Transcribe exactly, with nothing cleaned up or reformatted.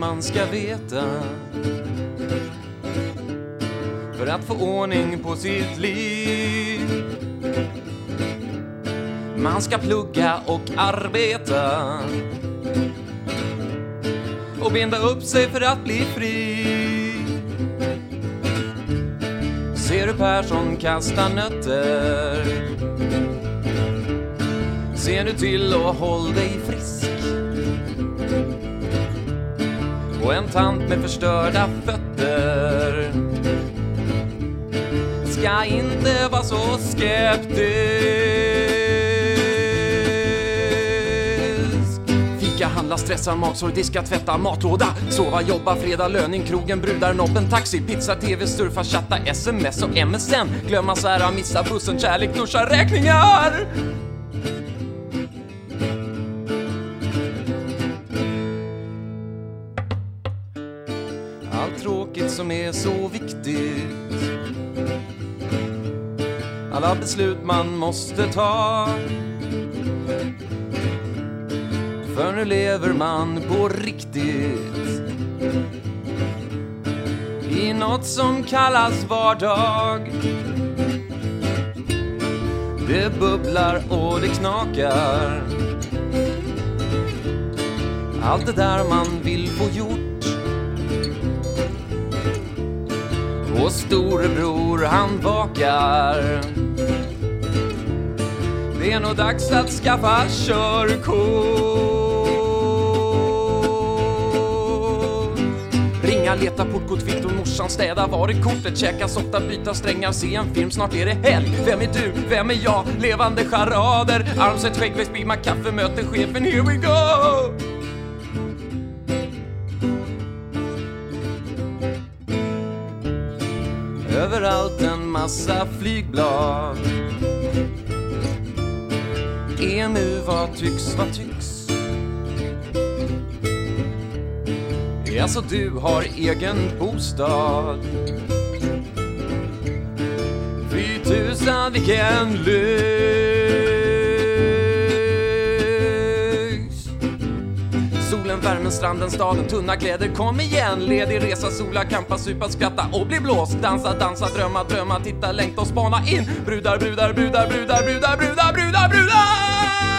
man ska veta för att få ordning på sitt liv. Man ska plugga och arbeta och binda upp sig för att bli fri. Ser du Persson kasta nötter, ser du till och håll dig frisk. Och en tant med förstörda fötter ska inte vara så skeptisk. Fika, handla, stressa, magsår, diska, tvätta, matlåda, sova, jobba, fredag, löning, krogen, brudar, nobben, taxi, pizza, tv, surfa, chatta, sms och M S N. Glömma sära, missa bussen, kärlek, duscha, räkningar. Allt tråkigt som är så viktigt, alla beslut man måste ta, för nu lever man på riktigt i något som kallas vardag. Det bubblar och det knakar, allt det där man vill få gjort. Och storebror han vakar, det är nog dags att skaffa körkort. Ringa, leta portkort, kvitton, morsan, städa, var är kortet, käka softa, byta strängar, se en film, snart är det helg. Vem är du, vem är jag, levande charader, armset, skäggväxt, bimma, kaffe, möten, chefen, here we go. Överallt en massa flygblad. E M U, vad tycks, vad tycks? Alltså du har egen bostad. Fy tusan vilken lyx. Solen, värmen, stranden, staden, tunna kläder. Kom igen, ledig resa, sola, kampa, supa, skratta och bli blåst. Dansa, dansa, drömma, drömma, titta, längta och spana in. Brudar, brudar, brudar, brudar, brudar, brudar, brudar, brudar.